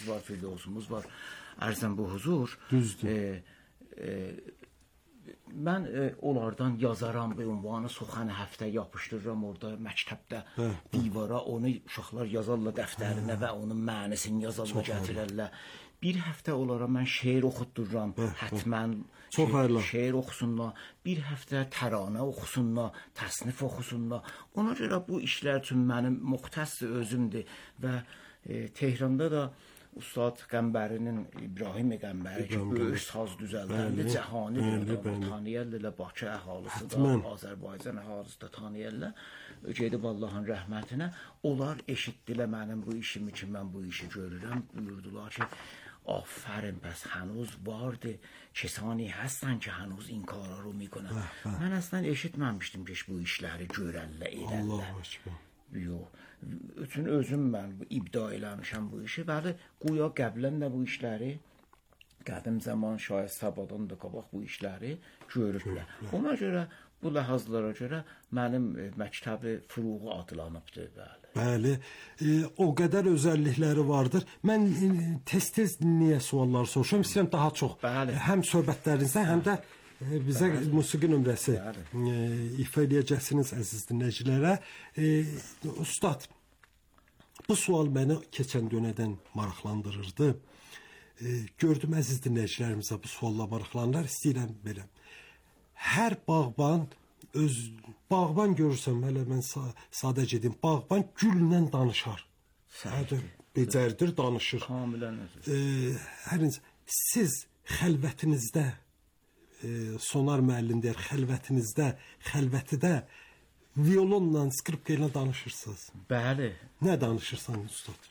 Rəşidimiz var, Firdovsumuz var. Ərzən bu huzur. Düzdür. Mən onlardan yazaram və ünvanı soxanı həftə yapışdırıram orada məktəbdə divara, onu uşaqlar yazarlar dəftərinə və onun mənisini yazarlar, gətirərlər. Bir həftə onlara mən şeir oxutdururam, hətmən şeir oxusunlar, bir həftə təranə oxusunlar, təsnif oxusunlar. Ona görə bu işlər üçün mənim müxtəssi özümdür və Tehranda da Ustad Qəmbərinin, İbrahim Qəmbəri ki, böyük saz düzəldəndə cəhani tanıyırlar, Bakı əhalisi da, Azərbaycan əhalisi də tanıyırlar. Gedib Allahın rəhmətinə, onlar eşitdilər mənim bu işimi ki, mən bu işi görürəm, buyurdular ki, آفرین پس هنوز وارد کسانی هستن که هنوز این کارا رو میکنن. من اصلا eşitməmişdim ki bu işləri görərlər, edərlər. Yox. Üçün özüm mən ibda eləmişəm bu işi. Bəli, qoya qəblən də bu işləri qədim zaman şayət Səbadan da qabaq bu işləri görürlər. Ona görə bu ləhazlara görə mənim məktəbi Furuğu adlanıbdır, bəli. Bəli, o qədər özəllikləri vardır. Mən tez-tez niyə suallar soruşuram? İstəyirəm daha çox həm söhbətlərinizdən, həm də bizə musiqi nömrəsi ifa eləyəcəksiniz əziz dinləyicilərə. Ustad, bu sual məni keçən dönədən maraqlandırırdı. Gördüm əziz dinləyicilərimizə bu sualla maraqlanırlar. İstəyirəm belə. Hər bağban bağban görürsəm, hələ mən sadə gedim, bağban güllə danışar. Becərdir, danışır. Siz xəlvətinizdə, Sonar müəllim deyər, xəlvətidə violonla, skripka ilə danışırsınız. Bəli. Nə danışırsan, ustad?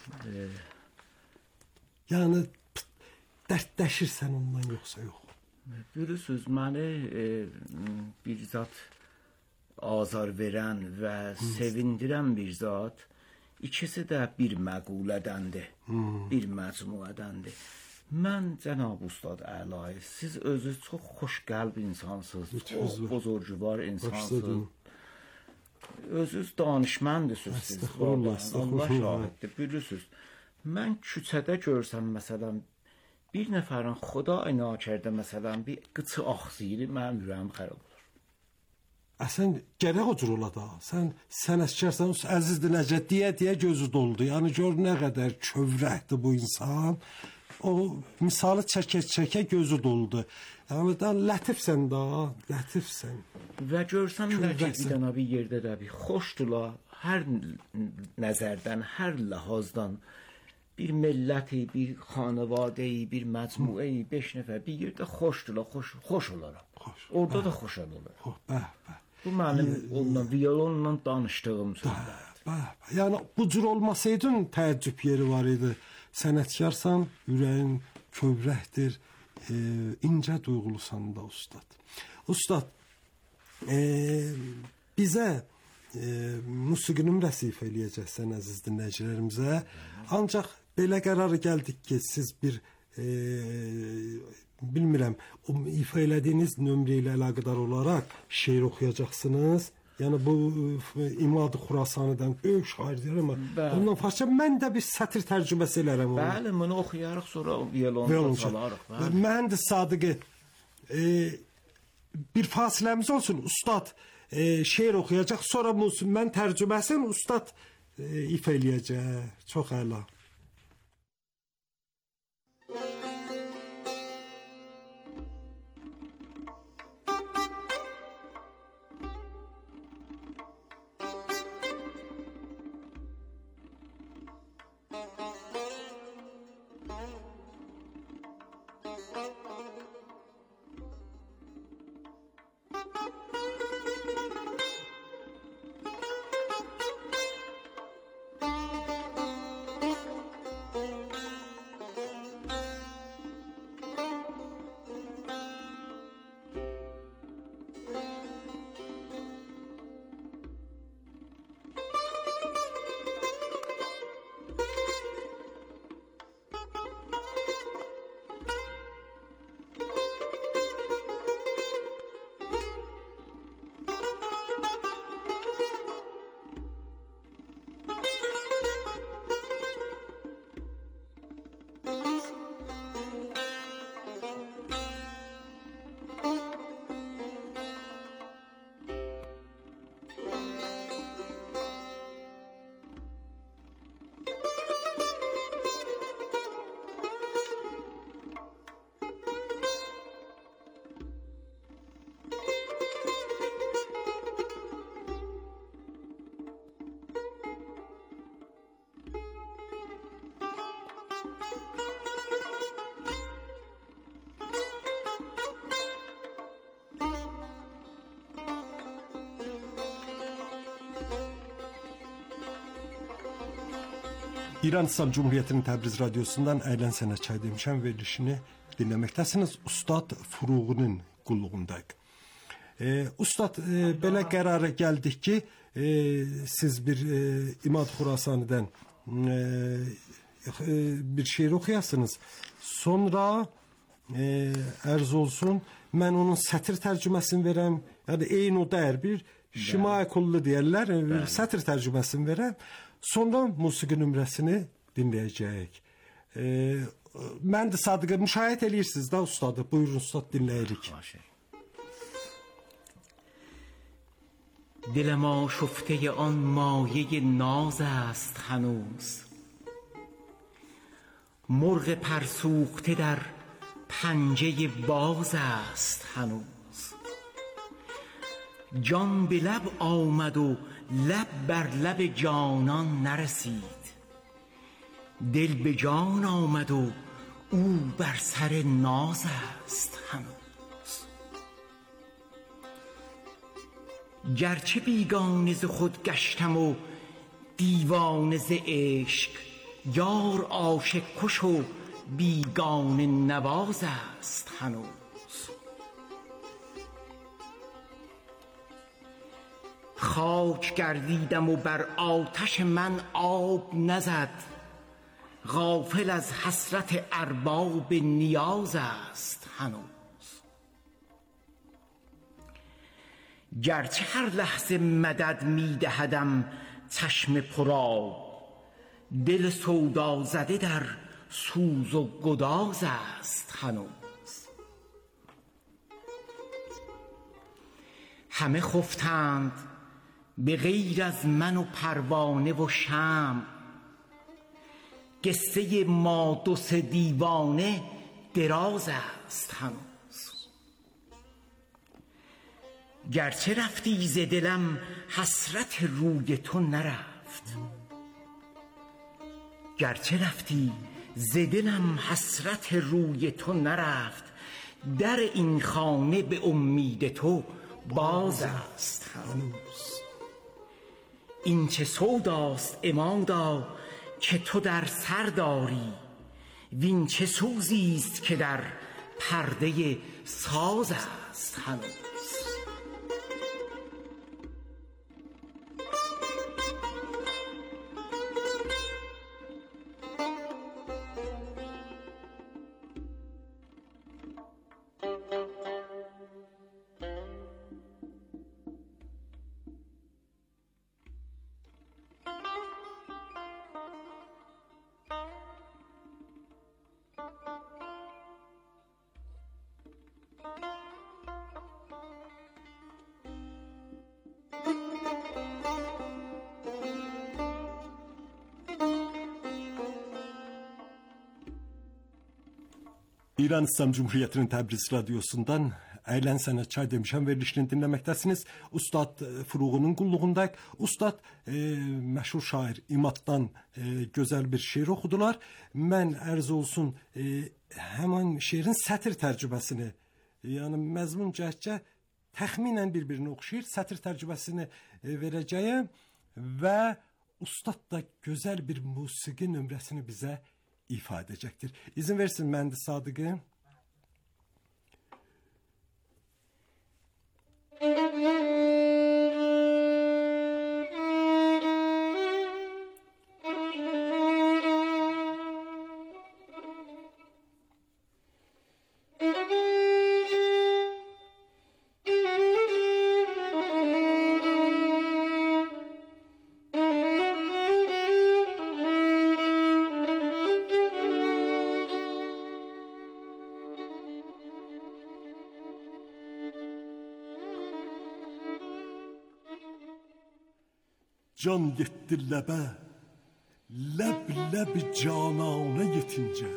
Yəni, dərdləşirsən ondan yoxsa yox? Bilirsiniz, məni bir zat azar verən və sevindirən bir zat, ikisi də bir məqulədəndir, bir məcmuədəndir. Mən Cənab Ustad Əlai, siz özünüz çox xoş qəlb insansınız, çox buzurcuvar insansınız. Özünüz danışməndirsiniz siz. Allah şahiddir, bilirsiniz. Mən küçədə görsəm, məsələn, bir nəfərin Xuday nakərdə, məsələn, bir qıçı axsıyır, mənim ürəyim xərab olur. Sən gərək o cür ola da. Sən sənətkarsan, əziz dinləyicilər, deyə gözü doldu. Yəni, gör nə qədər kövrəkdir bu insan. O misalı çəkə gözü doldu. Yəni, da lətifsən da, lətifsən. Və görsəm ki, bir dənə bir yerdə də bir xoşdurlar, hər nəzərdən, hər ləhazdan. Bir milləti, bir xanəvadeyi, bir məcmuəyi, 5 nəfər bir yerdə xoşdurlar, xoş olaram. Orada da xoş olaram. Bu mənim onunla, violonla danışdığım sözlərdir. Yəni, bu cür olmasaydın təəccüb yeri var idi. Sənətkarsan, ürəyin kövrəkdir, incə duyğulusan da ustad. Ustad, bizə musiqi nömrəsi ifa eləyəcəksən əziz dinləyicilərimizə. Ancaq belə qərara gəldik ki, siz bir bilmirəm, ifa elədiyiniz nömrə ilə əlaqədar olaraq şeir oxuyacaqsınız. Yəni bu İmad-ı Xurasanıdan böyük şairdir amma bundan farça mən də bir sətr tərcüməsi elərəm onu. Bəli, bunu oxuyarıq, sonra violonda çalarıq. Mühəndis Sadıqı, bir fasiləmiz olsun, ustad şeir oxuyacaq, sonra mən tərcüməsini ustad ifa eləyəcək. Çox əla. İran İslam Cumhuriyeti'nin Təbriz radyosundan Əyləncə Sənət Çay demişəm verilişini dinləməkdəsiniz. Ustad Furuğunun qulluğundayıq. Ustad, belə qərara gəldik ki, siz bir İmad Xurasanidən bir şeir oxuyasınız. Sonra ərz olsun, mən onun sətir tərcüməsini verəm. Yəni eyni o dəyər bir Şimai Kullu deyərlər, bir sətir tərcüməsini verəm. Sonra musiqi nömrəsini dinləyəcəyik. Mən də Sadıq'a müşahidə edirsiniz da ustadı. Buyurun ustad, dinləyirik. دلم آشفته آن مایه ناز است هنوز، مرغ پرسوخته در پنجه باز است هنوز. جان به لب آمد و لب بر لب جانان نرسید، دل به جان آمد و او بر سر ناز است هنوز. گرچه بیگانه ز خود گشتم و دیوانه ز عشق، یار عاشق کش و بیگانه نواز است هنوز. خاک گردیدم و بر آتش من آب نزد، غافل از حسرت ارباب نیاز است هنوز. گرچه هر لحظه مدد میدهدم چشم پرآب، دل سودا زده در سوز و گداز است هنوز. همه خفتند به غیر از من و پروانه و شمع، قصه ما دو سه دیوانه دراز است هنوز. گرچه رفتی ز دلم حسرت روی تو نرفت، گرچه رفتی ز دلم حسرت روی تو نرفت، در این خانه به امید تو باز است هنوز. این چه سوداست عمادا که تو در سر داری، وین چه سوزیست که در پرده ساز است هنوز. İran İslam Cumhuriyeti'nin Təbriz radyosundan Əyləncə Sənət Çay demişəm verilişini dinləməkdəsiniz. Ustad Furuğunun qulluğundayıq. Ustad məşhur şair İmaddan gözəl bir şeir oxudular. Mən ərz olsun həmin şeirin sətir tərcüməsini, yəni məzmun cəhətcə təxminən bir-birini oxşayır. Sətir tərcüməsini verəcəyəm və ustad da gözəl bir musiqi nömrəsini bizə ifadə edəcəkdir. İzin versin mən də Sadıqı. Can yetti ləbə, ləb canana yetincə.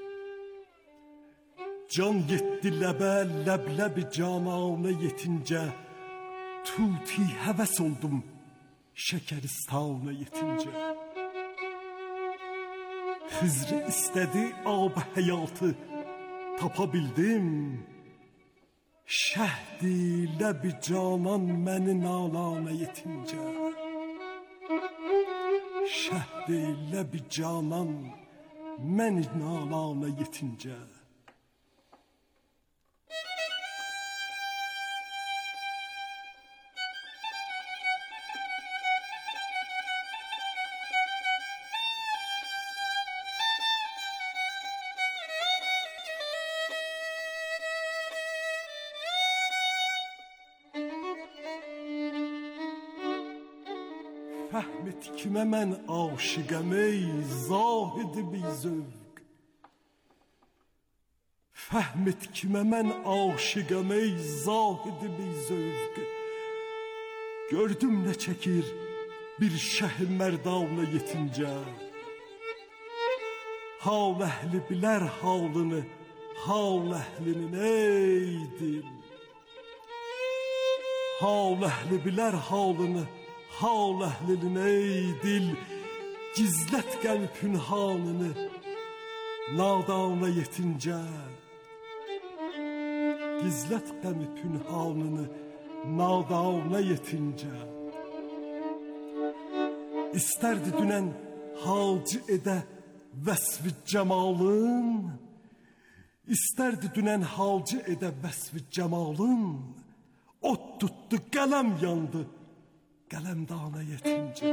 Can yetti ləbə, ləb canana yetincə. Tuti həvəs oldum şəkəristana yetincə. Xızrı istədi ab həyatı tapa bildim. Şəhdi ləb canan məni nalana yetincə. şəhd eylə bir canan mən nalana yetincə. Fəhm et kimə mən aşiqəm ey zahid bi zövq. Fəhm et kimə mən aşiqəm ey zahid bi zövq. Gördüm nə çəkir bir şəh mərdanə yetincə. Hal əhli bilər halını, hal əhlinin ey dil. Hal əhli bilər halını, hal əhlinin ey dil. Gizlət qəm pünhanını nadana yetincə. Gizlət qəm pünhanını nadana yetincə. İstərdi dünən halcı edə vəsf-i cəmalın. İstərdi dünən halcı edə vəsf-i cəmalın. Ot tutdu, qələm yandı, qələmdana yetincə.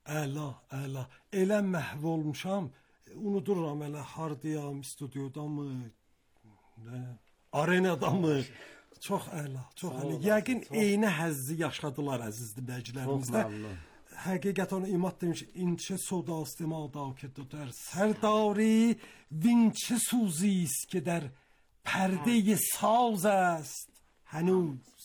Əla, əla. Elə məhv olmuşam, unuduram elə hardayam, studiyadamı, arenadamı. Çox əla, çox əla. Yəqin eyni həzzi yaşadılar əziz dinləyicilərimiz də. Həqiqətən İmad demiş, inçe soda istimal ki tutar. Serdari vinçe suzist ki der perde saz است هنوز.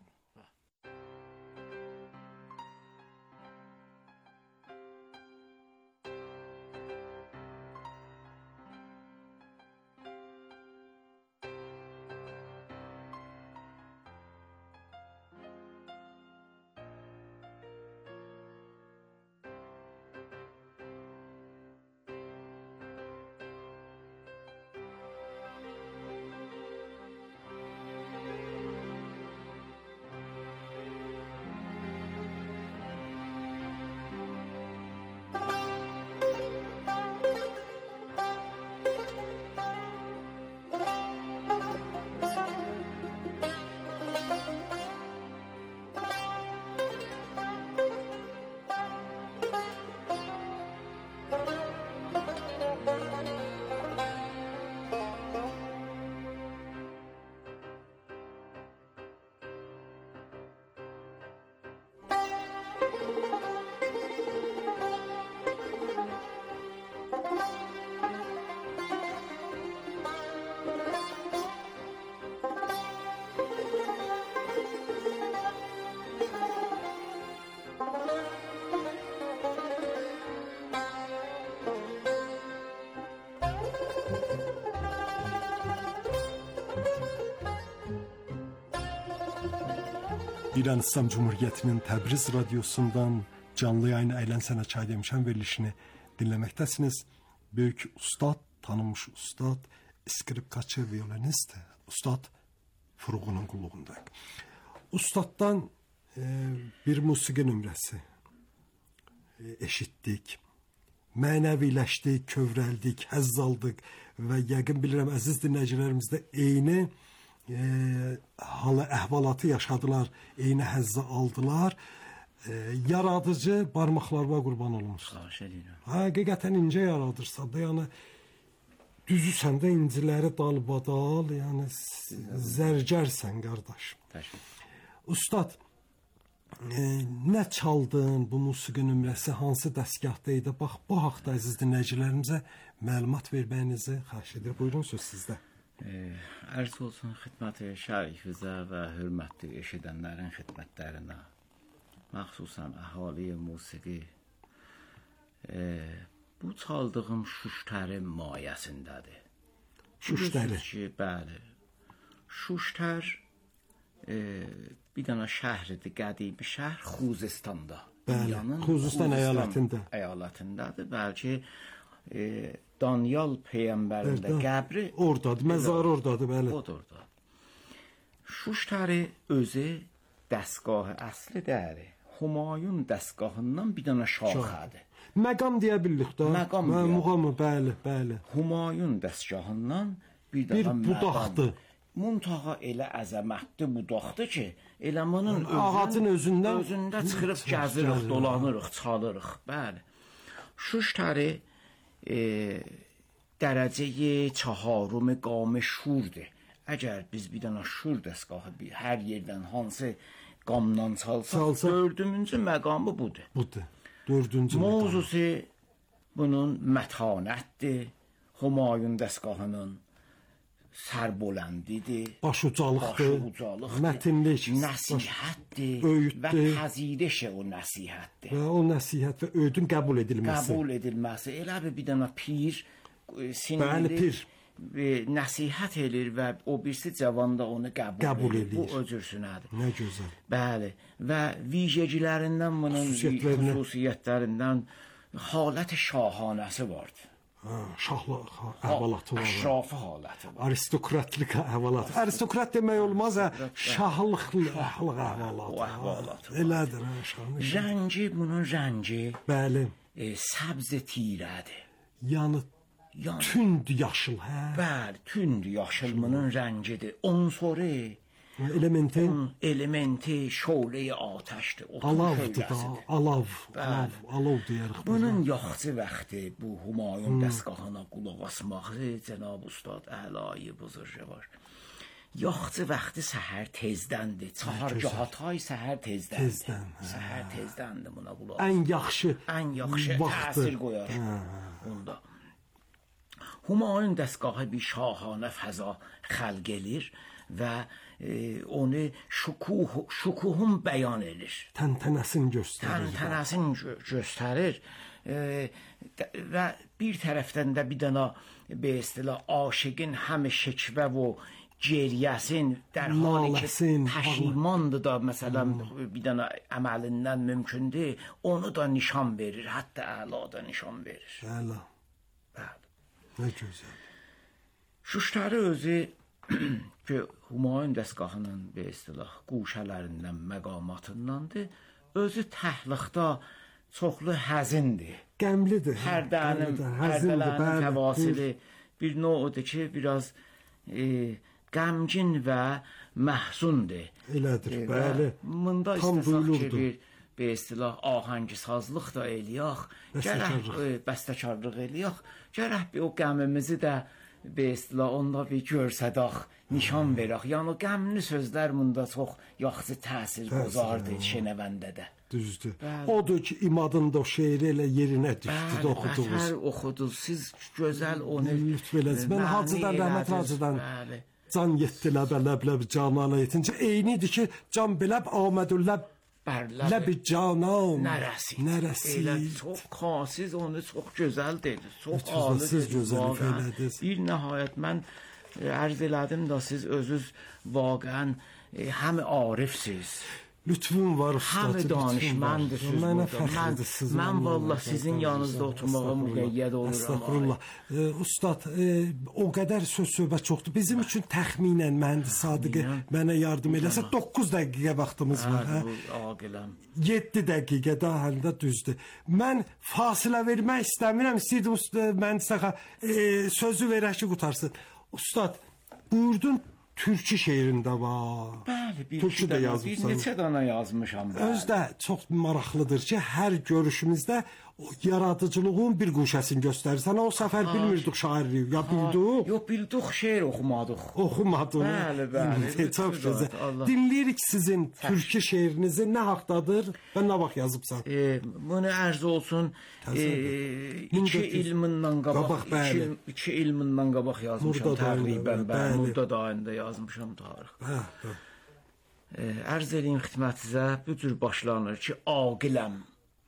İran İslam Cumhuriyeti'nin Təbriz radyosundan canlı yayın Əyləncə Sənə Çay Demişəm verilişini dinləməkdəsiniz. Böyük ustad, tanınmış ustad, skripkaçı, violinist, ustad Furğunun qulluğunda. Ustaddan bir musiqi nömrəsi eşitdik. Mənəviləşdik, kövrəldik, həzz aldıq və yəqin bilirəm əziz dinləyicilərimizdə eyni halı əhvalatı yaşadılar, eyni həzzı aldılar. Yaradıcı barmaqlarıma qurban olmuş. Həqiqətən incə yaradırsan da, yəni düzüsən də inciləri dalbadal, yəni zərgərsən qardaş. Ustad, nə çaldın, bu musiqi nömrəsi hansı dəstgahda idi? Bax, bu haqda əziz dinləyicilərimizə məlumat verməyinizi xahiş edir. Buyurun, söz sizdə. Ərz olsun xidməti şərifizə və hörmətli eşidənlərin xidmətlərinə, məxsusən əhali musiqi. Bu çaldığım Şuştərin mayəsindədir. Şuştəri? Bəli. Şuştər bir dənə şəhridir, qədimi şəhər Xuzistanda. Bəli, Xuzistan əyalətindədir. Bəlkə Danyal Peyğəmbərin də qəbri ordadır, məzarı ordadır, bəli. Orada. Şuştəri özü dəstgahı əsli dəri. Humayun dəstgahından bir dənə şaxədir. Məqam deyə bildik də. Muğamı, bəli, bəli. Humayun dəstgahından bir budaqdır. Muntaha elə əzəmətli budaqdır ki, elə bunun ağacın özündə çıxırıq, gəzirik, dolanırıq, çalırıq. Bəli. Şuştəri dərəcəyi çaharım qam şurdur. Əgər biz bir dənə şur dəstgahı hər yerdən hansı qamdan çalsaq, dördüncü məqamı budur. Dördüncü məqamı. Mövzusu bunun mətanətdir. Humayun dəstgahının sərboləndidir. Başucalıqdır. Mətinlik. Nəsihətdir. Öyüddür. Və təziriş o nəsihətdir. Və o nəsihət və öyüdün qəbul edilməsi. Qəbul edilməsi. Elə bir dənə pir Bəli, pir. Nəsihət edir və o birisi cavanda onu qəbul edir. Bu öcürsünədir. Nə gözəl. Bəli. Və vicəcilərindən bunun xüsusiyyətlərindən halət şahanəsi vardır. Şahlıq əhvalatı var. Əşrafi haləti var. Aristokratlik əhvalatı. Aristokrat demək olmaz, şahlıq əhvalatı. Elədir, şahlıq. Rəngi bunun rəngi. Bəli. Səbz tirədir. Yəni tünd yaşıl, hə? Bəli, tünd yaşıl bunun rəngidir. Unsuru elementi şöyle ateşdir. Alavdır da, alav deyirik. Bunun yaxşı vaxtı bu Humayun dəstgahına qulaq asmaq, cənab ustad Əlayi Buzurcu var. Yaxşı vaxtı səhər tezdəndir. Çaharcahatay səhər tezdəndir. Səhər tezdəndir buna qulaq. Ən yaxşı təsir qoyar bunda. Humayun dəstgahı bir şahanə fəza xəlq edir və onu şukuhun bəyan edir. Təntənəsini göstərir. Və bir tərəfdən də bir dənə be istilah aşiqin həmi şəkvə və geriyəsin در حالی که پشیمانdır da məsələn bir dənə əməlindən mümkündür, onu da nişan verir, hətta əla da nişan verir. Əla. Nə gözəl. Şuşları özü ki Humayun dəstgahının be istilah quşələrindən, məqamatındandır, özü təhliqdə çoxlu həzindir. Qəmlidir. Hərdələrin təvasili bir no'udur ki biraz qəmgin və məhzundur. Elədir, bəli. Bunda istəsək ki bir be istilah ahəngizazlıq da eləyək, bəstəkarlıq eləyək, gərək bir o qəmimizi də be istilah onda bir görsədək, nişan verək. Yəni o qəmli sözlər bunda çox yaxşı təsir qozardır şenəvəndə də. Düzdür. Odur ki imadında o şeiri elə yerinə düşdü də oxudunuz. Bəli, oxudunuz. Siz gözəl onu lütf elədiniz. Mən Hacıdan, Rəhmət Hacıdan can yetdi ləb canana yetince eynidir ki can biləb Ahmədülləb ləb canan nərəsi. Elə çox xasiz onu çox gözəl dedi. Çox alı dedi. Bir nəhayət mən ərz elədim da siz özünüz vaqəən həm arifsiz. Lütfün var ustad. Həmi danışmandırsınız burada. Mən valla sizin yanınızda oturmağa müqəyyəd olurum. Estağfurullah. Ustad, o qədər söz-söhbət çoxdur. Bizim üçün təxminən mühəndis Sadiqi mənə yardım eləsə 9 dəqiqə vaxtımız var. 7 dəqiqə daha hələ düzdür. Mən fasilə vermək istəmirəm. İstəyirdim mühəndisə sözü verək ki, qutarsın. Ustad, buyurdun Türkçe şeirində var. Bəli, bir neçə dana yazmışam. Özdə çox maraqlıdır ki, hər görüşümüzdə o yaradıcılığın bir quşəsini göstərirsən. O səfər bilmirdik şairliyi, ya bildik? Yox, bildik, şeir oxumadıq. Oxumadıq. Bəli. Çox gözəl. Dinləyirik sizin türkçe şeirinizi, nə haqdadır və nə vaxt yazıbsan? Bunu ərz olsun, 2 ilmindən qabaq yazmışam təqribən. Murda dayında yazmışam tarix. Ərz edeyim xidmətinizə, bu cür başlanır ki, aqiləm.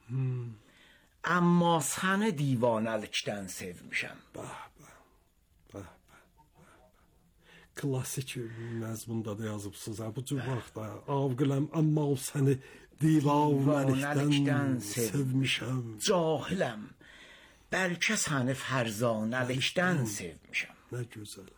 Amma səni divanəlikdən sevmişəm. Klasik məzmunda da yazıbsınız. Bu cür vaxtda aqiləm, amma səni divanəlikdən sevmişəm. Cahiləm, bəlkə səni fərzanəlikdən sevmişəm. Nə gözəl.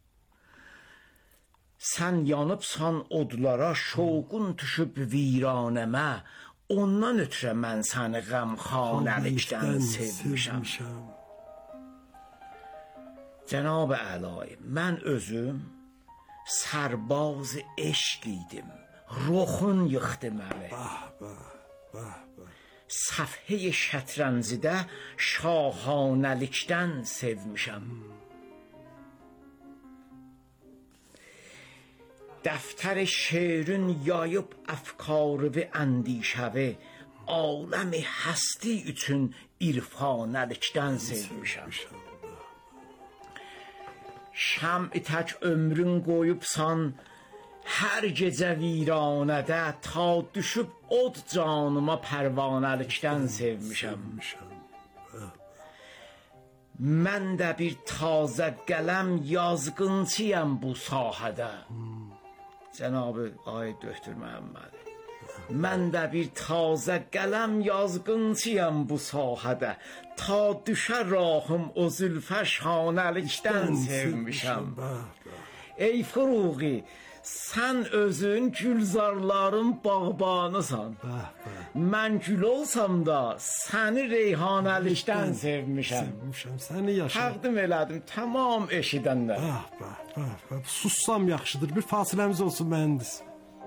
Sən yanıbsan odlara, şoqun düşüb viranəmə, ondan ötürə mən səni qəmxanəlikdən sevmişəm. Cənab-ı Əlayi, mən özüm sərbaz eşq idim, ruxun yıxdı məni. Səfhə-i şətrənzidə şahanəlikdən sevmişəm. Dəftər şeirün yayıb əfkarı və əndişəvi, aləmi həsti üçün irfanəlikdən sevmişəm. Şəm-i tək ömrün qoyubsan hər gecə viranədə, ta düşüb od canıma pərvanəlikdən sevmişəm. Mən də bir tazə qələm yazqıncıyam bu sahədə. Cənab-ı Ayət Döktür Məhəmmədi. Mən də bir tazə qələm yazqıncıyam bu sahədə, ta düşə rahım o zülfə şanəlikdən sevmişəm. Ey Fıruği, sən özün gülzarların bağbanısan. Mən gül olsam da səni reyhanəlikdən sevmişəm. Səni yaşa. Təqdim elədim tamam eşidənlər. Sussam yaxşıdır. Bir fasiləmiz olsun mühəndis.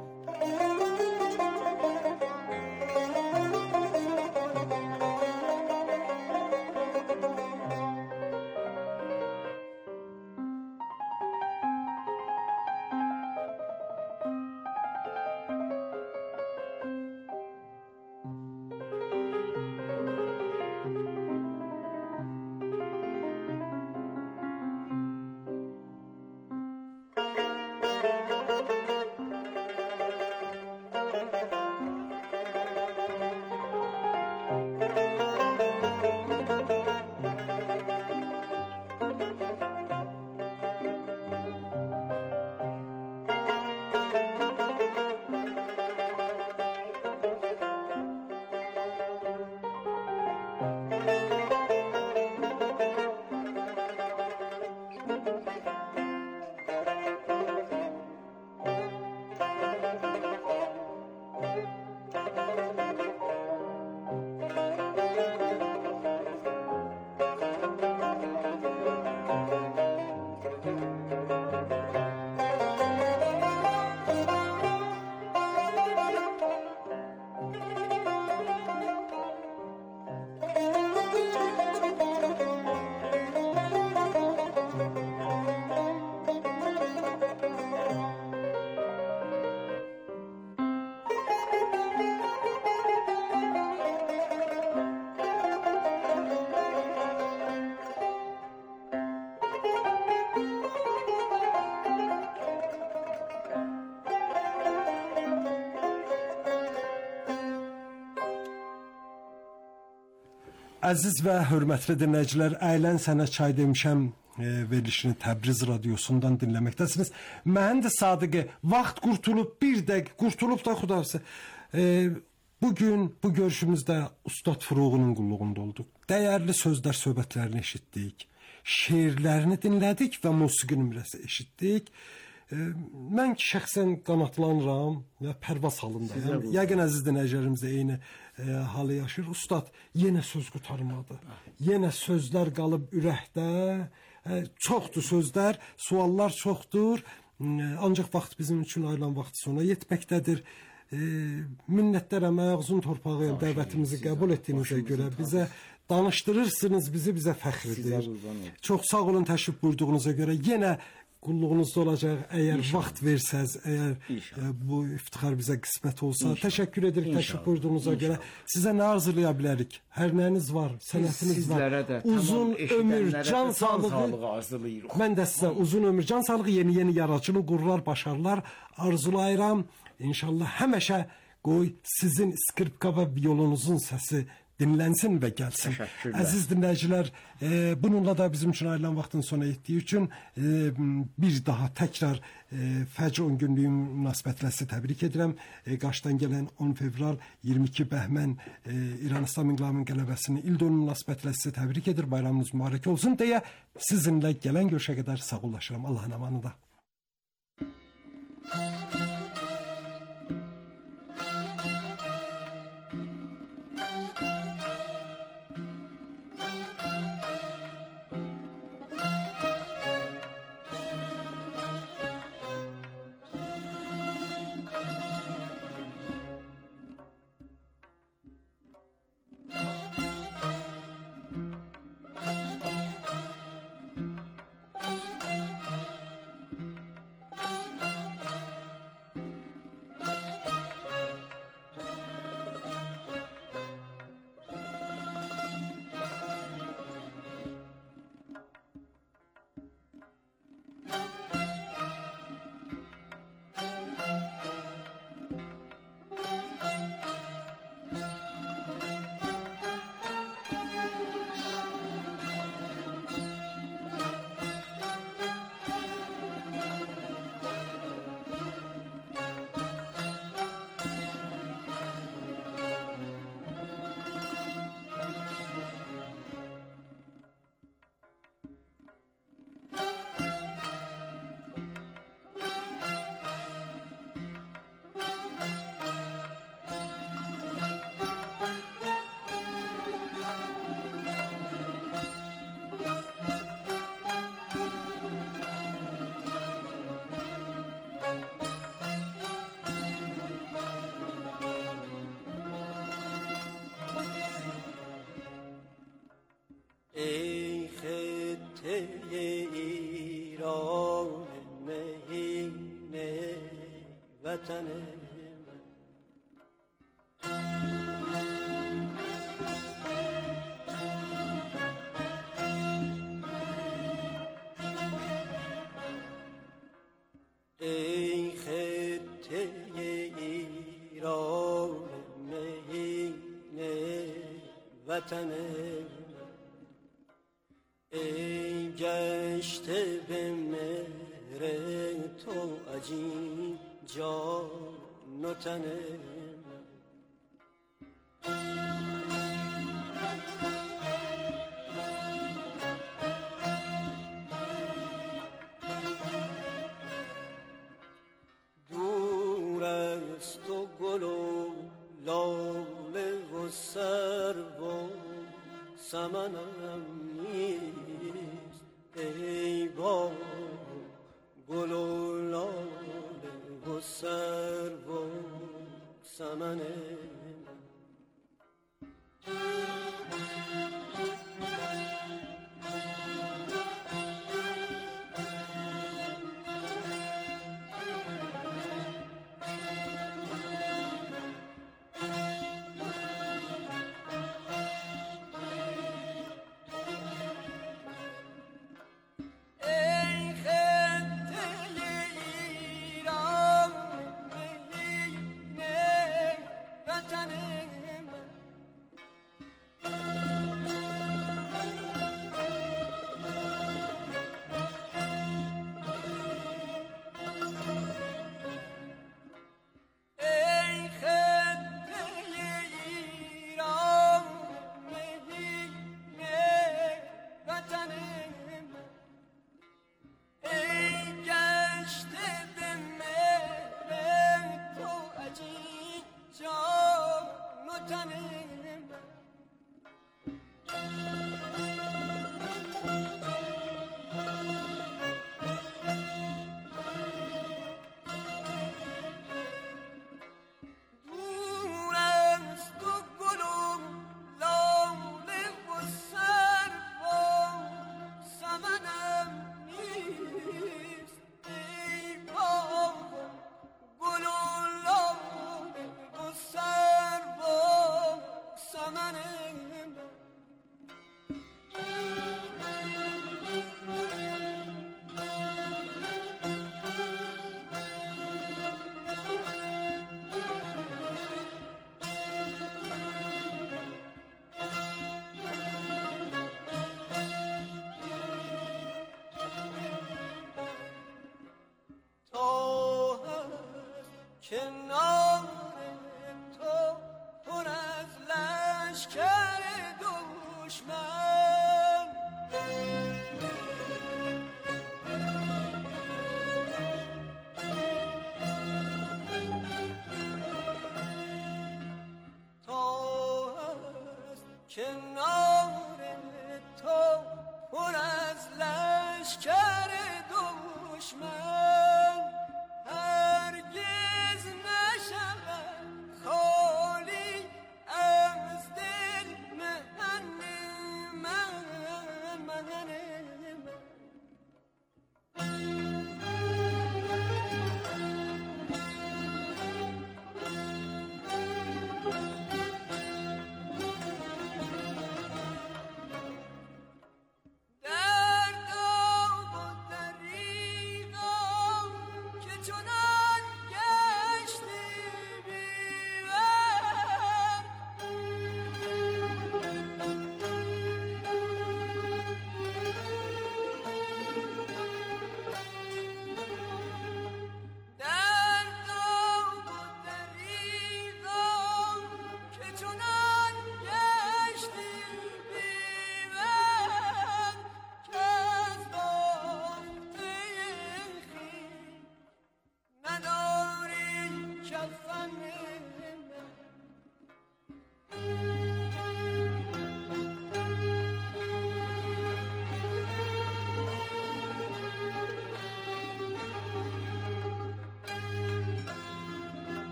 Əziz və hörmətli dinləyicilər, Əylən Sənə Çay demişəm verilişini Təbriz radiosundan dinləməkdəsiniz. Mühəndis Sadiqi, vaxt qurtulub, bir dəqiq qurtulub da xudafisi. Bugün bu görüşümüzdə Ustad Fıruğunun qulluğunda olduq. Dəyərli sözlər, söhbətlərini eşitdik. Şeirlərini dinlədik və musiqi nömrəsi eşitdik. Mən ki şəxsən qanatlanıram və pərvaz halındayım. Yəqin əziz dinləyicilərimiz də eyni halı yaşayır. Ustad yenə söz qurtarmadı. Yenə sözlər qalıb ürəkdə. Çoxdur sözlər, suallar çoxdur. Ancaq vaxt bizim üçün ayrılan vaxt sona yetməkdədir. Minnətlərəm, ayağınızın torpağıyam, dəvətimizi qəbul etdiyinizə görə bizə danışdırırsınız, bizə fəxridir. Çox sağ olun təşrif buyurduğunuza görə. Yenə qulluğunuzda olacaq, əgər vaxt versəz, əgər bu iftixar bizə qismət olsa. Təşəkkür edirik təşrif buyurduğunuza görə. Sizə nə arzulaya bilərik? Hər nəyiniz var, sənətiniz var. Uzun ömür, can sağlığı arzulayırıq. Mən də sizə uzun ömür, can sağlığı, yeni yaradıcılıq, qururlar, başarılar arzulayıram. İnşallah həmişə qoy sizin skripka və violonunuzun səsi dinlənsin və gəlsin. Əziz dinləyicilər, bununla da bizim üçün ayrılan vaxtın sona yetdiyi üçün bir daha təkrar Fəcr 10 günlüyün münasibətlə sizi təbrik edirəm. Qarşıdan gələn 10 fevral 22 bəhmən İran İslam İnqilabının qələbəsinin ildönümü münasibətlə sizi təbrik edir. Bayramınız mübarək olsun deyə sizinlə gələn görüşə qədər sağollaşıram. Allahın amanında. ای خطه ایران مهین وطن من، ای خطه ایران مهین وطن من، ای گشته به مهر تو عجین جان و تن من، دور است و گل و لاله و سرو و سمنم نیست، ای با گل و لاله و سرو و سمن من.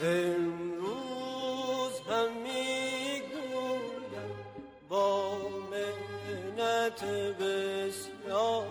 امروز هم میگویم با منت بسیار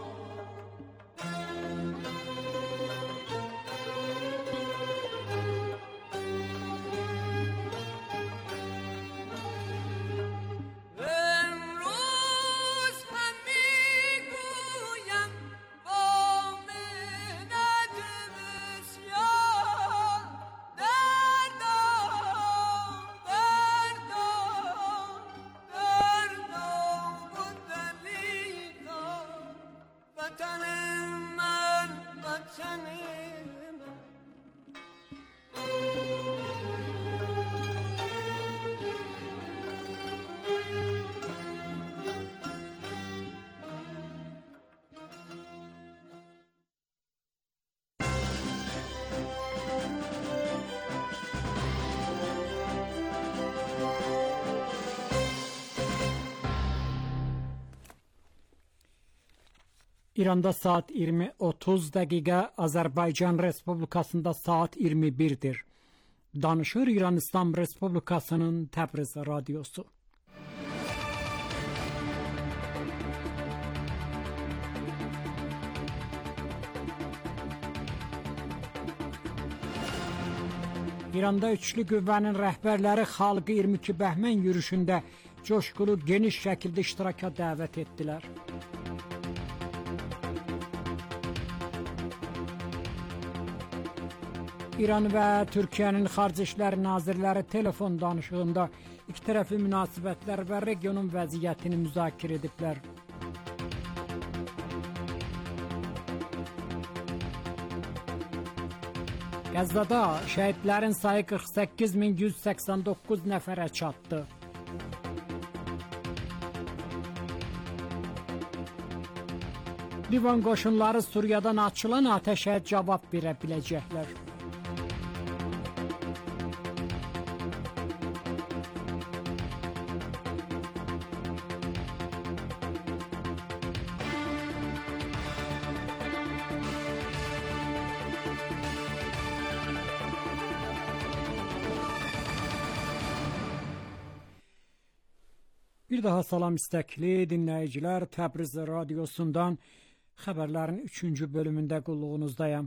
İranda saat 20:30 dəqiqə, Azərbaycan Respublikasında saat 21-dir. Danışır İran İslam Respublikasının Təbriz radiosu. İranda üçlü qüvvənin rəhbərləri xalqı 22 bəhmən yürüşündə coşqulu geniş şəkildə iştiraka dəvət etdilər. İran və Türkiyənin Xarici İşlər Nazirləri telefon danışığında ikitərəfli münasibətlər və regionun vəziyyətini müzakirə ediblər. Qəzzada şəhidlərin sayı 48.189 nəfərə çatdı. Livan qoşunları Suriyadan açılan atəşə cavab verə biləcəklər. Bir daha salam istəkli dinləyicilər, Təbriz radiosundan xəbərlərin 3-cü bölümündə qulluğunuzdayam.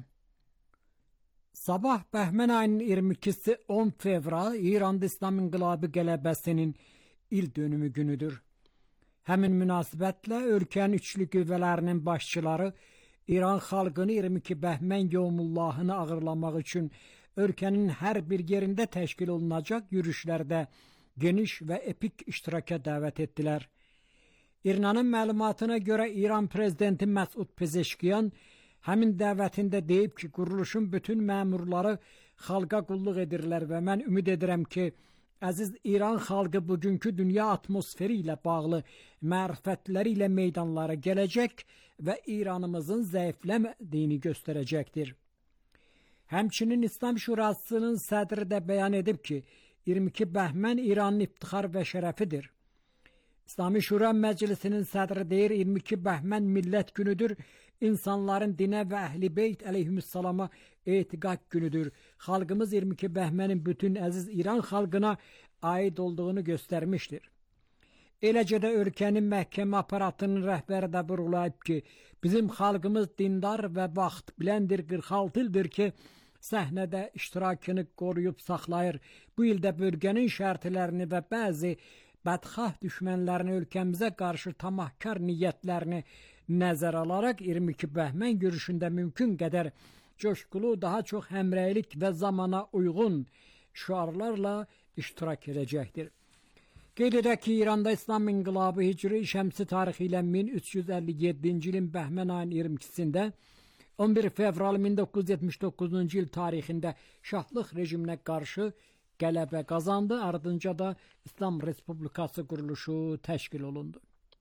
Sabah Bəhmən ayının 22-si 10 fevral İranda İslam İnqilabı qələbəsinin il dönümü günüdür. Həmin münasibətlə ölkənin üçlü qüvvələrinin başçıları İran xalqını 22 Bəhmən yevmullahını ağırlamaq üçün ölkənin hər bir yerində təşkil olunacaq yürüşlərdə geniş və epik iştiraka dəvət etdilər. İRNA-nın məlumatına görə İran prezidenti Məsud Pezeşkiyan həmin dəvətində deyib ki, quruluşun bütün məmurları xalqa qulluq edirlər və mən ümid edirəm ki, əziz İran xalqı bugünkü dünya atmosferi ilə bağlı mərifətləri ilə meydanlara gələcək və İranımızın zəifləmədiyini göstərəcəkdir. Həmçinin İslam Şurasının sədri də bəyan edib ki, 22 Bəhmən İranın iftixar və şərəfidir. İslami Şura Məclisinin sədri deyir, 22 Bəhmən millət günüdür, insanların dinə və əhl-i beyt əleyhüssalama etiqad günüdür. Xalqımız 22 Bəhmənin bütün əziz İran xalqına aid olduğunu göstərmişdir. Eləcə də ölkənin məhkəmə aparatının rəhbəri də vurğulayıb ki, bizim xalqımız dindar və vaxt biləndir, 46 ildir ki, səhnədə iştirakını qoruyub saxlayır. Bu ildə bölgənin şərtlərini və bəzi bədxah düşmənlərini ölkəmizə qarşı tamahkar niyyətlərini nəzərə alaraq 22 Bəhmən görüşündə mümkün qədər coşqulu, daha çox həmrəylik və zamana uyğun şüarlarla iştirak edəcəkdir. Qeyd edək ki, İranda İslam İnqilabı Hicri Şəmsi tarixi ilə 1357-ci ilin Bəhmən ayının 22-sində 11 fevral 1979-cu il tarixində şahlıq rejiminə qarşı qələbə qazandı, ardınca da İslam Respublikası quruluşu təşkil olundu.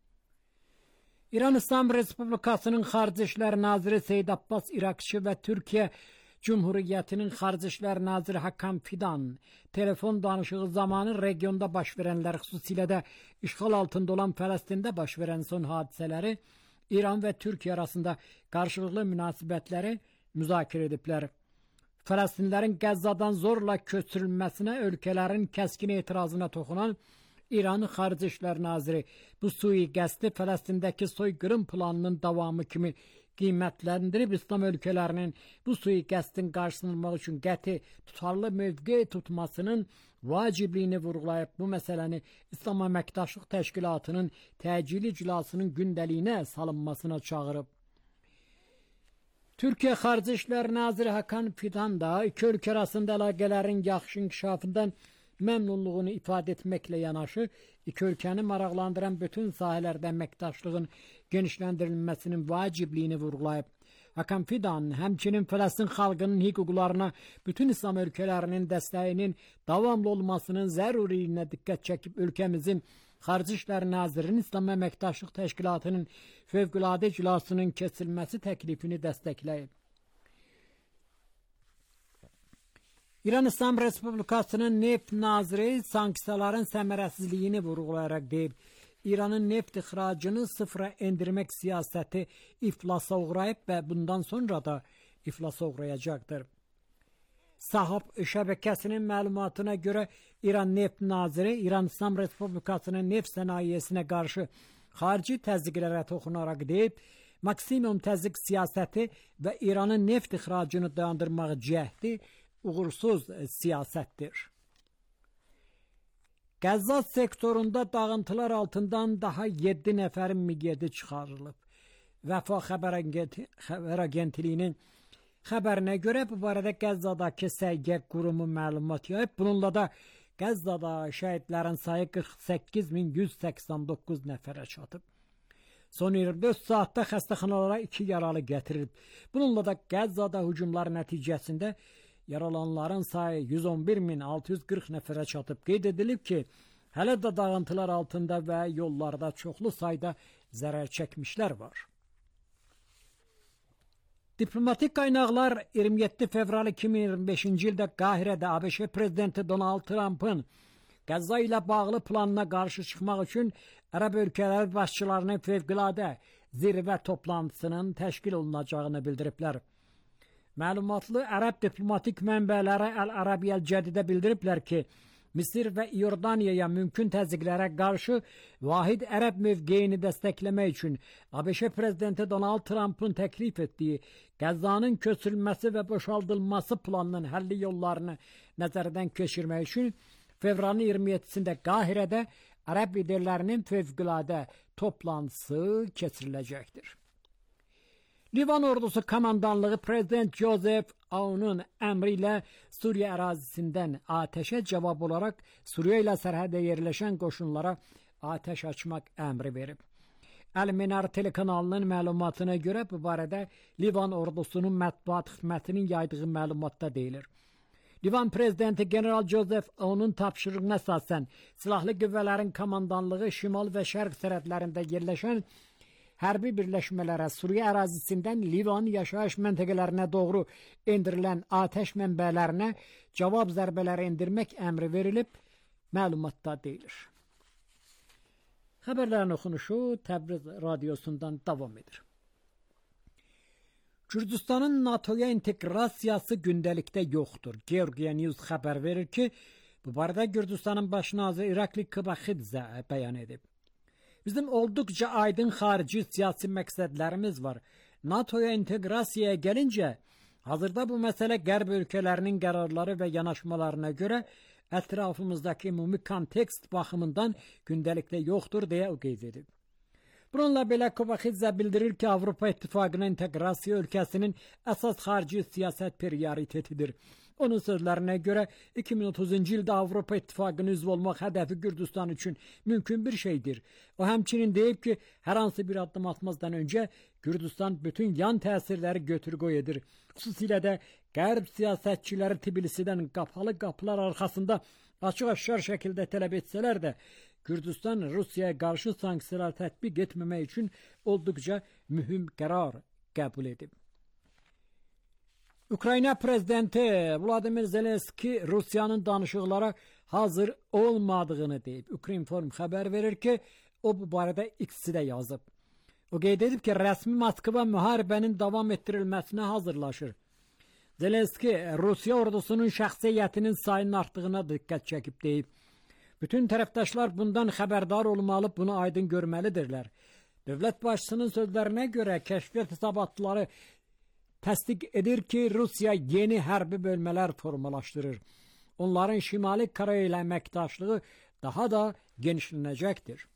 İran İslam Respublikasının Xarici İşlər Naziri Seyyid Abbas İrakçı və Türkiyə Cumhuriyyətinin Xarici İşlər Naziri Hakan Fidan telefon danışığı zamanı regionda baş verənlər, xüsusilə də işğal altında olan Fələstində baş verən son hadisələri İran və Türkiyə arasında qarşılıqlı münasibətləri müzakirə ediblər. Fələstinlilərin Qəzzadan zorla köçürülməsinə ölkələrin kəskin etirazına toxunan İranın Xarici İşlər Naziri bu sui-qəsdi Fələstindəki soyqırım planının davamı kimi qiymətləndirib İslam ölkələrinin bu sui-qəsdin qarşısını almaq üçün qəti tutarlı mövqe tutmasının vacibliyini vurğulayıb bu məsələni İslam Əməkdaşlıq Təşkilatının təcili iclasının gündəliyinə salınmasına çağırıb. Türkiyə Xarici İşlər Naziri Hakan Fidan da iki ölkə arasında əlaqələrin yaxşı inkişafından məmnunluğunu ifadə etməklə yanaşı, iki ölkəni maraqlandıran bütün sahələrdə əməkdaşlığın genişləndirilməsinin vacibliyini vurğulayıb. Hakan Fidan həmçinin Fələstin xalqının hüquqlarına bütün İslam ölkələrinin dəstəyinin davamlı olmasının zəruriyinə diqqət çəkib ölkəmizin Xarici İşlər Nazirinin İslam Əməkdaşlıq Təşkilatının fövqəladə iclasının keçirilməsi təklifini dəstəkləyib. İran İslam Respublikasının neft naziri sanksiyaların səmərəsizliyini vurğulayaraq deyib, İranın neft ixracını sıfıra endirmək siyasəti iflasa uğrayıb və bundan sonra da iflasa uğrayacaqdır. Sahab şəbəkəsinin məlumatına görə İran neft naziri İran İslam Respublikasının neft sənayesinə qarşı xarici təzyiqlərə toxunaraq deyib, maksimum təzyiq siyasəti və İranın neft ixracını dayandırmaq cəhdi uğursuz siyasətdir. Qəzza sektorunda dağıntılar altından daha 7 nəfərin miqyedi çıxarılıb. Vəfa xəbər agentliyinin xəbərinə görə bu barədə Qəzzadakı Səhiyyə Qurumu məlumat yayıb. Bununla da Qəzzada şəhidlərin sayı 48.189 nəfərə çatıb. Son 24 saatda xəstəxanalara 2 yaralı gətirilib. Bununla da Qəzzada hücumlar nəticəsində yaralananların sayı 111.640 nəfərə çatıb. Qeyd edilib ki, hələ də dağıntılar altında və yollarda çoxlu sayda zərər çəkmişlər var. Diplomatik qaynaqlar 27 fevral 2025-ci ildə Qahirədə ABŞ prezidenti Donald Trump'ın Qəzza ilə bağlı planına qarşı çıxmaq üçün Ərəb ölkələri başçılarının fövqəladə zirvə toplantısının təşkil olunacağını bildiriblər. Məlumatlı Ərəb diplomatik mənbələri Əl-Ərəbiyyəl Cədidə bildiriblər ki, Misir və İordaniyaya mümkün təzyiqlərə qarşı vahid ərəb mövqeyini dəstəkləmək üçün ABŞ prezidenti Donald Trump'ın təklif etdiyi Qəzzanın köçürülməsi və boşaldılması planının həlli yollarını nəzərdən keçirmək üçün fevralın 27-sində Qahirədə ərəb liderlərinin fövqəladə toplantısı keçiriləcəkdir. Livan ordusu komandanlığı Prezident Joseph Aoun'un əmri ilə Suriya ərazisindən atəşə cavab olaraq Suriya ilə sərhədə yerləşən qoşunlara atəş açmaq əmri verib. Əl-Menar telekanalının məlumatına görə bu barədə Livan ordusunun mətbuat xidmətinin yaydığı məlumatda deyilir. Livan prezidenti General Joseph Aoun'un tapşırığına əsasən silahlı qüvvələrin komandanlığı şimal və şərq sərhədlərində yerləşən hərbi birləşmələrə Suriya ərazisindən Livan yaşayış məntəqələrinə doğru endirilən atəş mənbələrinə cavab zərbələri endirmək əmri verilib, məlumatda deyilir. Xəbərlərin oxunuşu Təbriz radiosundan davam edir. Gürcüstanın NATO'ya inteqrasiyası gündəlikdə yoxdur. Georgia News xəbər verir ki, bu barədə Gürcüstanın baş naziri Irakli Kıbaxidze bəyan edib. Bizim olduqca aydın xarici siyasi məqsədlərimiz var. NATO'ya inteqrasiyaya gəlincə, hazırda bu məsələ qərb ölkələrinin qərarları və yanaşmalarına görə ətrafımızdakı ümumi kontekst baxımından gündəlikdə yoxdur deyə o qeyd edib. Bununla belə Kıbaxidze bildirir ki, Avropa İttifaqına inteqrasiya ölkəsinin əsas xarici siyasət prioritetidir. Onun sözlərinə görə 2030-cu ildə Avropa İttifaqının üzv olmaq hədəfi Gürcüstan üçün mümkün bir şeydir. O həmçinin deyib ki, hər hansı bir addım atmazdan öncə Gürcüstan bütün yan təsirləri götür-qoy edir. Xüsusilə də qərb siyasətçiləri Tbilisidən qapalı qapılar arxasında açıq-aşkar şəkildə tələb etsələr də, Gürcüstan Rusiyaya qarşı sanksiyalar tətbiq etməmək üçün olduqca mühüm qərar qəbul edib. Ukrayna prezidenti Vladimir Zelenski Rusiyanın danışıqlara hazır olmadığını deyib. Ukrinform xəbər verir ki, o bu barədə X-də yazıb. O qeyd edib ki, rəsmi Moskva müharibənin davam etdirilməsinə hazırlaşır. Zelenski Rusiya ordusunun şəxsiyyətinin sayının artdığına diqqət çəkib deyib. Bütün tərəfdaşlar bundan xəbərdar olmalı, bunu aydın görməlidirlər. Dövlət başçısının sözlərinə görə kəşfiyyat hesabatları təsdiq edir ki, Rusiya yeni hərbi bölmələr formalaşdırır. Onların Şimali Koreya ilə əməkdaşlığı daha da genişlənəcəkdir.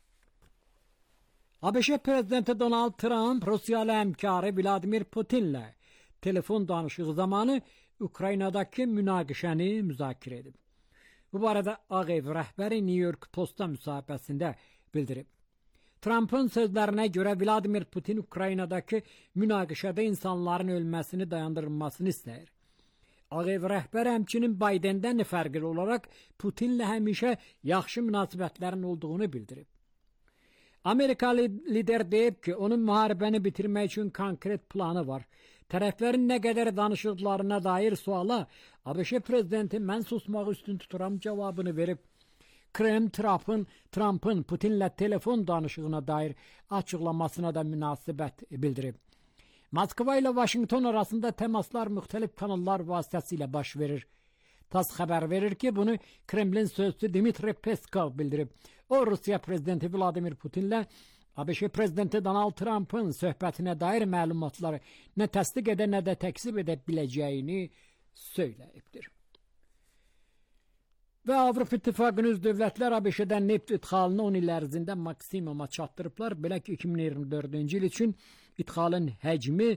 ABŞ prezidenti Donald Trump Rusiyalı həmkarı Vladimir Putinlə telefon danışığı zamanı Ukraynadakı münaqişəni müzakirə edib. Bu barədə Ağ Ev rəhbəri New York Posta müsahibəsində bildirib. Trump'ın sözlərinə görə Vladimir Putin Ukraynadakı münaqişədə insanların ölməsini dayandırılmasını istəyir. Ağ Ev rəhbəri həmçinin Bidendən fərqli olaraq Putinlə həmişə yaxşı münasibətlərin olduğunu bildirib. Amerikalı lider deyib ki, onun müharibəni bitirmək üçün konkret planı var. Tərəflərin nə qədər danışıqlarına dair suala ABŞ prezidenti mən susmağı üstün tuturam cavabını verib. Kreml Trump'ın Putinlə telefon danışığına dair açıqlamasına da münasibət bildirib. Moskva ilə Washington arasında təmaslar müxtəlif kanallar vasitəsilə baş verir. TASS xəbər verir ki, bunu Kremlin sözçüsü Dmitri Peskov bildirib. O, Rusiya prezidenti Vladimir Putinlə ABŞ prezidenti Donald Trump'ın söhbətinə dair məlumatları nə təsdiq edə, nə də təksib edə biləcəyini söyləyibdir. Və Avropa İttifaqının üzv dövlətlər ABŞ-dən neft idxalını 10 il ərzində maksimuma çatdırıblar. Belə ki, 2024-cü il üçün idxalın həcmi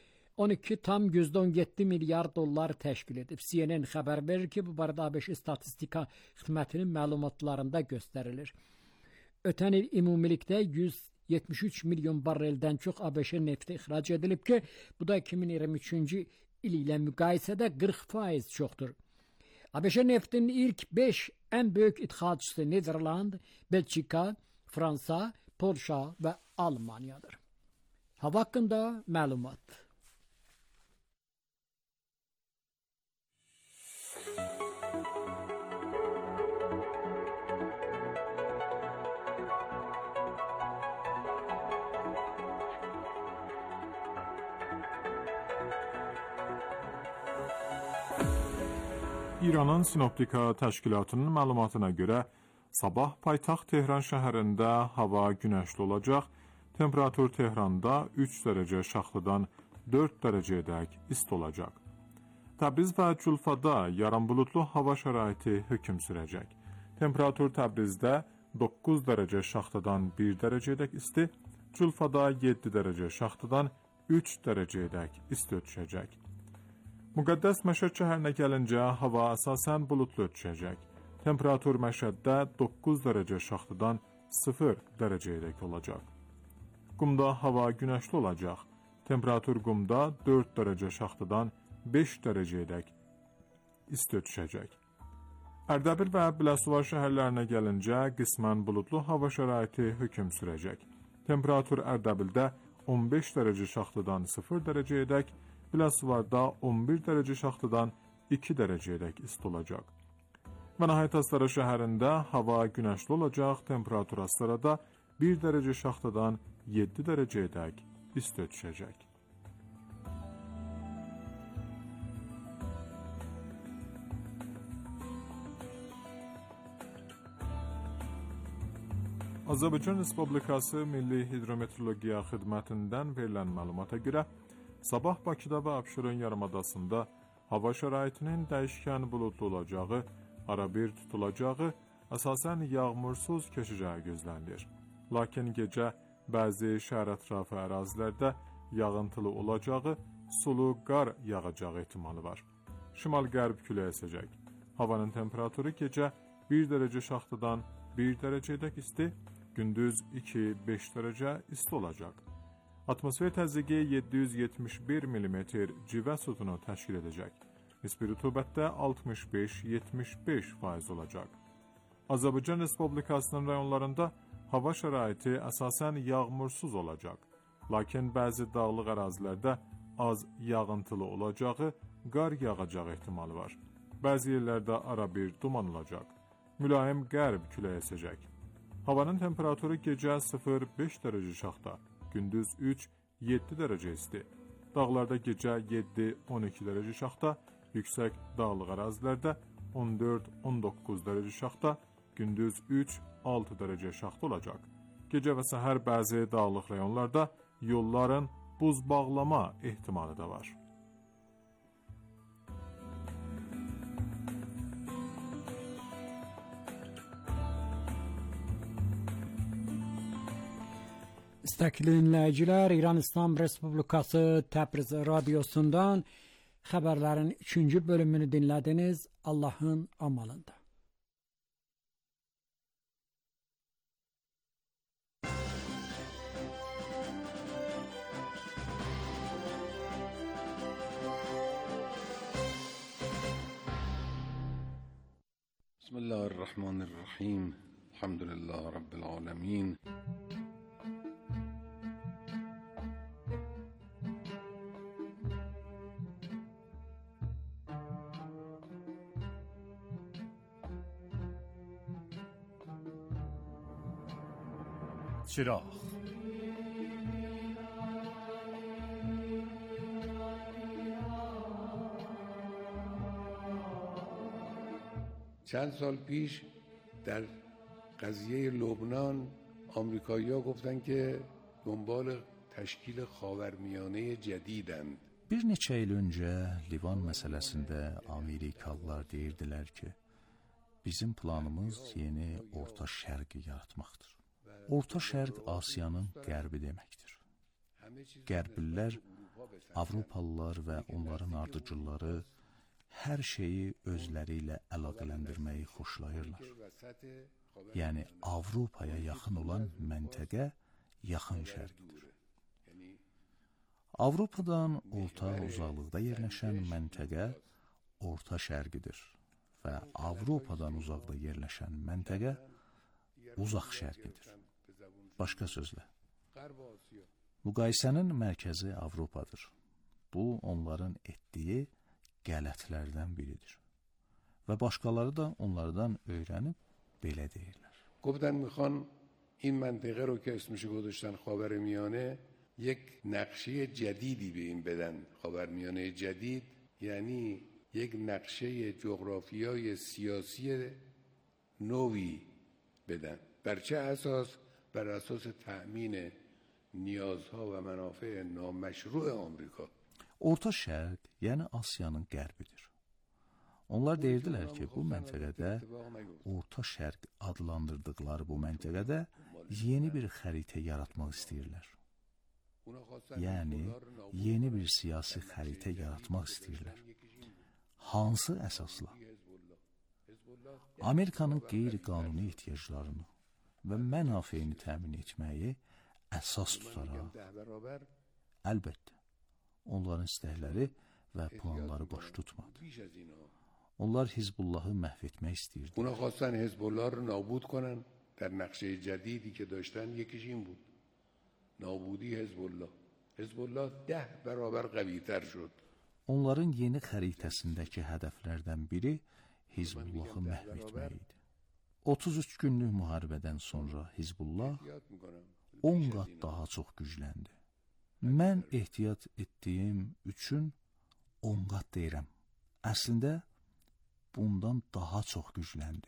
12,17 milyar dollar təşkil edib. CNN xəbər verir ki, bu barədə ABŞ statistika xidmətinin məlumatlarında göstərilir. Ötən il ümumilikdə 173 milyon barreldən çox ABŞ nefti ixrac edilib ki, bu da 2023-cü il ilə müqayisədə 40% çoxdur. ABŞ neftinin ilk 5 ən böyük idxalçısı Niderland, Belçika, Fransa, Polşa və Almaniyadır. Hava haqqında məlumat. İranın Sinoptika təşkilatının məlumatına görə sabah paytaxt Tehran şəhərində hava günəşli olacaq, temperatur Tehranda 3 dərəcə şaxtadan 4 dərəcəyədək isti olacaq. Təbriz və Culfada yarım buludlu hava şəraiti hökm sürəcək. Temperatur Təbrizdə 9 dərəcə şaxtadan 1 dərəcəyədək isti, Culfada 7 dərəcə şaxtadan 3 dərəcəyədək isti ötüşəcək. Müqəddəs Məşəd şəhərinə gəlincə hava əsasən buludlu ötüşəcək. Temperatur Məşəddə 9 dərəcə şaxtadan 0 dərəcəyədək olacaq. Qumda hava günəşli olacaq. Temperatur Qumda 4 dərəcə şaxtadan 5 dərəcəyədək isti ötüşəcək. Ərdəbil və Biləsuvar şəhərlərinə gəlincə qismən buludlu hava şəraiti hökm sürəcək. Temperatur Ərdəbildə 15 dərəcə şaxtadan 0 dərəcəyədək, Biləsuvarda 11 dərəcə şaxtadan 2 dərəcəyədək isti olacaq. Və nəhayət Astara şəhərində hava günəşli olacaq, temperatur Astarada 1 dərəcə şaxtadan 7 dərəcəyədək isti ötüşəcək. Azərbaycan Respublikası Milli Hidrometeorologiya Xidmətindən verilən məlumata görə sabah Bakıda və Abşeron yarımadasında hava şəraitinin dəyişkən buludlu olacağı, arabir tutulacağı, əsasən yağmursuz keçəcəyi gözlənilir. Lakin gecə bəzi şəhər ətrafı ərazilərdə yağıntılı olacağı, sulu qar yağacağı ehtimalı var. Şimal-qərb küləyi əsəcək. Havanın temperaturu gecə 1 dərəcə şaxtadan 1 dərəcədək isti, gündüz 2-5 dərəcə isti olacaq. Atmosfer təzyiqi 771 mm civə sütunu təşkil edəcək. Nisbi rütubətdə 65-75% olacaq. Azərbaycan Respublikasının rayonlarında hava şəraiti əsasən yağmursuz olacaq. Lakin bəzi dağlıq ərazilərdə az yağıntılı olacağı, qar yağacağı ehtimalı var. Bəzi yerlərdə arabir duman olacaq. Mülayim qərb küləyi əsəcək. Havanın temperaturu gecə 0-5 dərəcə şaxta, gündüz 3-7 dərəcə isti. Dağlarda gecə 7-12 dərəcə şaxta, yüksək dağlıq ərazilərdə 14-19 dərəcə şaxta, gündüz 3-6 dərəcə şaxta olacaq. Gecə və səhər bəzi dağlıq rayonlarda yolların buz bağlama ehtimalı da var. İstəkli dinləyicilər, İran İslam Respublikası Təbriz radiosundan xəbərlərin 3-cü bölümünü dinlədiniz. Allahın amalında. Bismillahirrahmanirrahim. Elhamdülillah Rabbil alemin. چراغ چند سال پیش در قضیه لبنان آمریکایی‌ها گفتن که دنبال تشکیل خاورمیانه جدیدند. Bir neçə il öncə Livan məsələsində Amerikalılar deyirdilər ki, bizim planımız yeni Orta Şərqi yaratmaqdır. Orta Şərq Asiyanın qərbi deməkdir. Qərblilər, Avropalılar və onların ardıcılları hər şeyi özləri ilə əlaqələndirməyi xoşlayırlar. Yəni Avropaya yaxın olan məntəqə yaxın şərqdir. Avropadan orta uzaqlıqda yerləşən məntəqə Orta Şərqidir və Avropadan uzaqda yerləşən məntəqə Uzaq Şərqidir. Başqa sözlə, müqayisənin mərkəzi Avropadır. Bu, onların etdiyi qələtlərdən biridir. Və başqaları da onlardan öyrənib belə deyirlər. گفتن میخوان این منطقه رو که اسمش گذاشتن خاورمیانه یک نقشه جدیدی به این بدن. خاورمیانه جدید یعنی یک نقشه جغرافیای سیاسی نوی بدن. بر چه اساس؟ بر اساس تأمین نیازها و منافع نامشروع آمریکا. Orta Şərq, yəni Asiyanın qərbidir. Onlar deyirdilər ki, bu məntəqədə, Orta Şərq adlandırdıqları bu məntəqədə yeni bir xəritə yaratmaq istəyirlər. Yəni, yeni bir siyasi xəritə yaratmaq istəyirlər. Hansı əsasla? Amerikanın qeyri-qanuni ehtiyaclarını və mənafeyini təmin etməyi əsas tutaraq, əlbəttə, onların istəkləri və planları baş tutmadı. Onlar Hizbullahı məhv etmək istəyirdi. اونا خواستن حزب الله رو نابود کنن. در نقشه جدیدی که داشتن یکیش این بود. نابودی حزب الله. حزب الله 10 برابر قوی‌تر شد. Onların yeni xəritəsindəki hədəflərdən biri Hizbullahı məhv etmək idi. 33 günlük müharibədən sonra Hizbullah 10 qat daha çox gücləndi. Mən ehtiyat etdiyim üçün 10 qat deyirəm. Əslində, bundan daha çox gücləndi.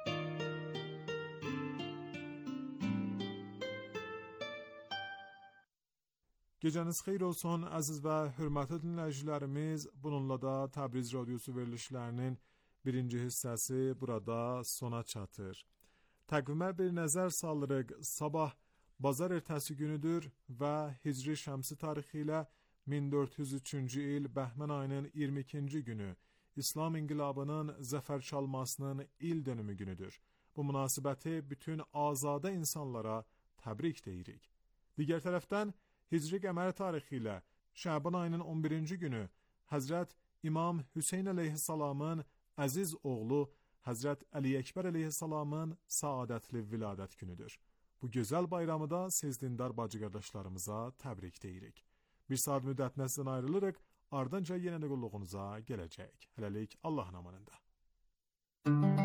Gecəniz xeyir olsun, əziz və hörmətli dinləyicilərimiz. Bununla da Təbriz Radiosu verilişlərinin birinci hissəsi burada sona çatır. Təqvimə bir nəzər salırıq. Sabah bazar ertəsi günüdür və Hicri Şəmsi tarixi ilə 1403-cü il Bəhmən ayının 22-ci günü İslam inqilabının zəfər çalmasının il dönümü günüdür. Bu münasibəti bütün azadə insanlara təbrik deyirik. Digər tərəfdən Hicri qəmər tarixi ilə Şəban ayının 11-ci günü Həzrət İmam Hüseyn əleyhissalamın əziz oğlu Həzrət Əli Əkbər əleyhissalamın saadətli viladət günüdür. Bu gözəl bayramı da siz dindar bacı qardaşlarımıza təbrik deyirik. Bir saat müddətinə sizdən ayrılırıq, ardınca yenə də qulluğunuza gələcək. Hələlik Allahın amanında.